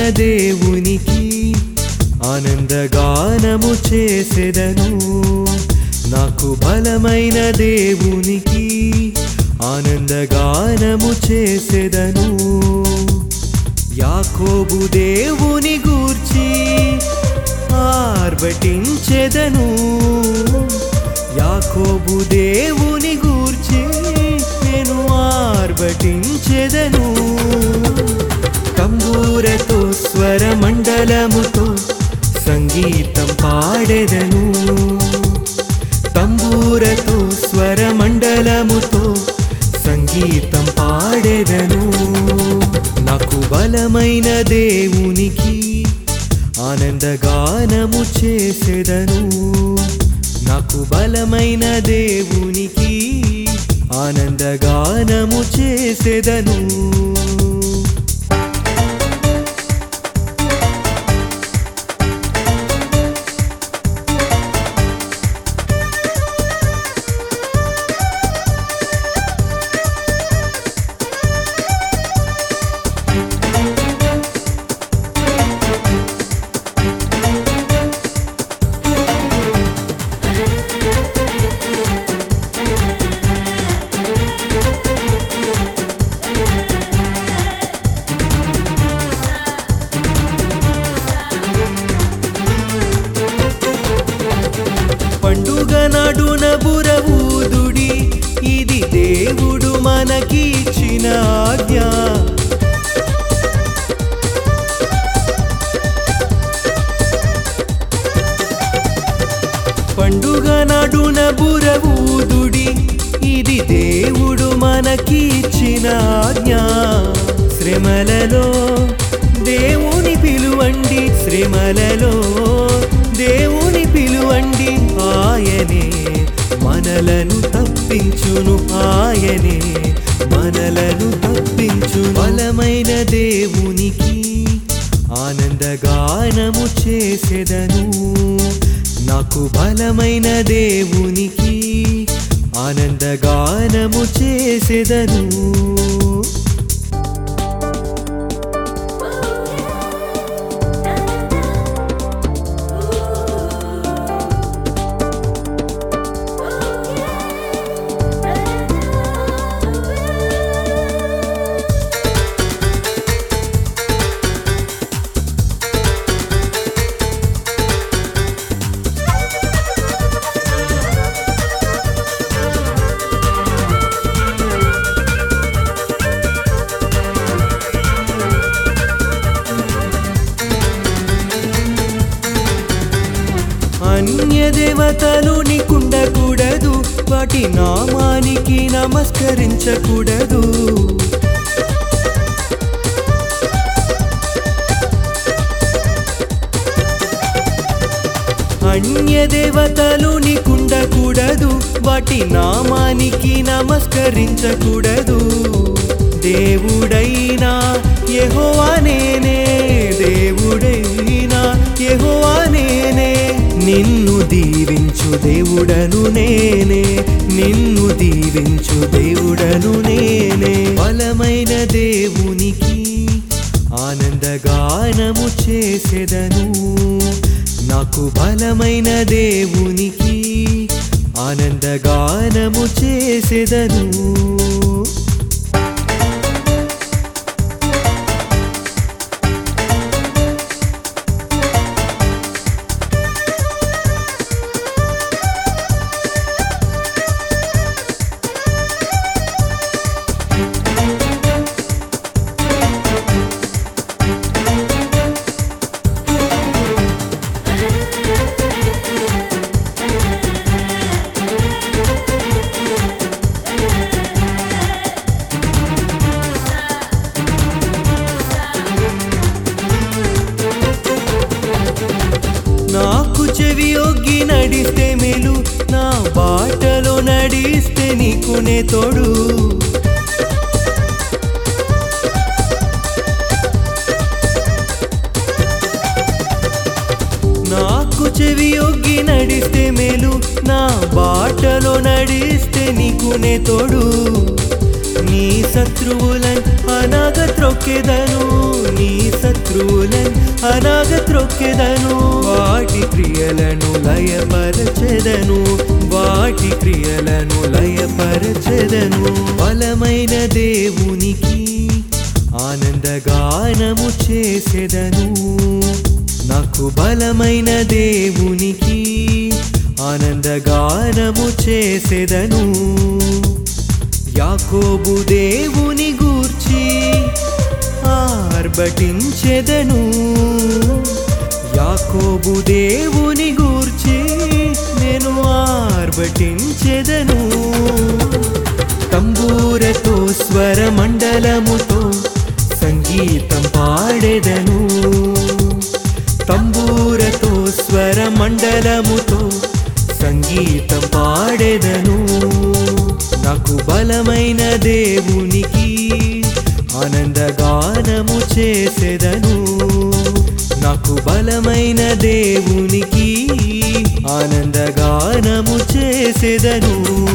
దేవునికి ఆనందగానము చేసెదను. నాకు బలమైన దేవునికి ఆనందగానము చేసెదను. యాకోబు దేవుని గూర్చి ఆర్భటించెదను. యాకోబు దేవుని గూర్చి నేను ఆర్భటించెదను. తంబూరతో స్వరమండలముతో సంగీతం పాడెదను. తంబూరతో స్వరమండలముతో సంగీతం పాడెదను. నాకు బలమైన దేవునికి ఆనందగానము చేసెదను. నాకు బలమైన దేవునికి ఆనందగానము చేసెదను. పండుగ నాడున బురవూదుడి, ఇది దేవుడు మనకి ఇచ్చిన ఆజ్ఞ. పండుగ నాడున బురవూదుడి, ఇది దేవుడు మనకి ఇచ్చిన ఆజ్ఞ. శ్రమలలో దేవుని పిలువండి, శ్రమలలో దేవుని పిలువండి. ఆయనే మనలను తప్పించును, ఆయనే మనలను తప్పించును. బలమైన దేవునికి ఆనందగానము చేసెదను. నాకు బలమైన దేవునికి ఆనందగానము చేసెదను. అన్య దేవతలు నీకుండకూడదు, వాటి నామానికి నమస్కరించకూడదు. అన్య దేవతలు నీకుండకూడదు, వాటి నామానికి నమస్కరించకూడదు. దేవుడైనా యెహోవా నేనే, దేవుడైనా యెహోవా నేనే. నిన్ను దీవించు దేవుడను నేనే, నిన్ను దీవించు దేవుడను నేనే. బలమైన దేవునికి ఆనందగానము చేసెదను. నాకు బలమైన దేవునికి ఆనందగానము చేసెదను. నాకు చెవి ఒగ్గి నడిస్తే మేలు, నా బాటలో నడిస్తే నీకునే తోడు. నాకు చెవి ఒగ్గి నడిస్తే మేలు, నా బాటలో నడిస్తే నీకునే తోడు. నీ శత్రువులను అనాగత్రొక్కెదను నీ శత్రువులను అనాగత్రొక్కెదను వాటి క్రియలను లయపరచెదను వాటి క్రియలను లయపరచెదను బలమైన దేవునికి ఆనందగానము చేసెదను నాకు బలమైన దేవునికి ఆనందగానము చేసెదను యాకోబు దేవుని గూర్చి ఆర్భటించెదను యాకోబు దేవుని గూర్చి నేను ఆర్భటించెదను తంబూరతో స్వరమండలముతో సంగీతం పాడెదను తంబూరతో స్వరమండలముతో సంగీతం పాడెదను నాకు బలమైన దేవునికి ఆనందగానము చేసెదను నాకు బలమైన దేవునికి ఆనందగానము చేసెదను